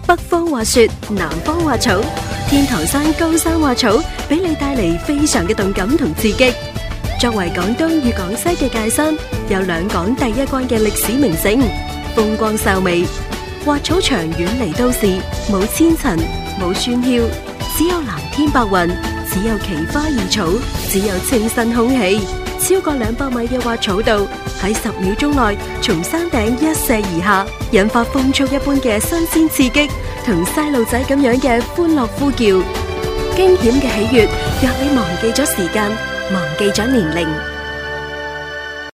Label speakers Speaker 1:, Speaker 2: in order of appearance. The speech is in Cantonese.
Speaker 1: 北方話說，南方話草，天堂山高山話草俾你帶嚟非常嘅動感同刺激。作為廣東與廣西嘅界山，有兩廣第一關嘅歷史名城，風光秀美。滑草場遠離都市，冇千塵，冇喧囂，只有藍天白雲，只有奇花異草，只有清新空氣。超過200米嘅滑草道喺10秒鐘內從山頂一瀉而下，引發風速一般嘅新鮮刺激，同細路仔咁樣嘅歡樂呼叫。驚險嘅喜悅讓你忘記咗時間，忘記咗年齡。